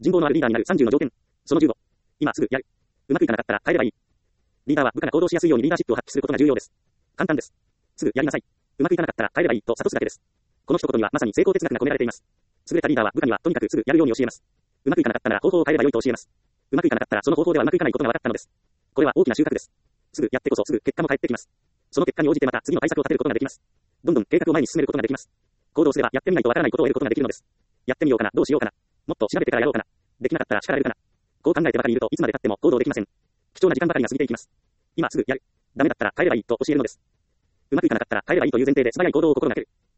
人望のあるリーダーになる30の条件。その15。今すぐやる。うまくいかなかったら変えればいい。リーダーは部下が行動しやすいようにリーダーシップを発揮することが重要です。簡単です。すぐやりなさい。うまくいかなかったら変えればいいと諭すだけです。この一言にはまさに成功哲学が込められています。優れたリーダーは部下にはとにかくすぐやるように教えます。うまくいかなかったなら方法を変えればよいと教えます。うまくいかなかったらその方法ではうまくいかないことが分かったのです。これは大きな収穫です。すぐやってこそすぐ結果も返ってきます。その結果に応じてまた次の対策を立てることができます。どんどん計画を前に進めることができます。行動すればやってみないとわからないことを得ることができるのです。やってみようかな、どうしようかな。もっと調べてからやろうかな。できなかったら力いるかな。こう考えてばかりいるといつまで経っても行動できません。貴重な時間ばかりが過ぎていきます。今すぐやる。ダメだったら変えればいいと教えるのです。うまくいかなかったら変えればいいという前提で素早い行動を心がける。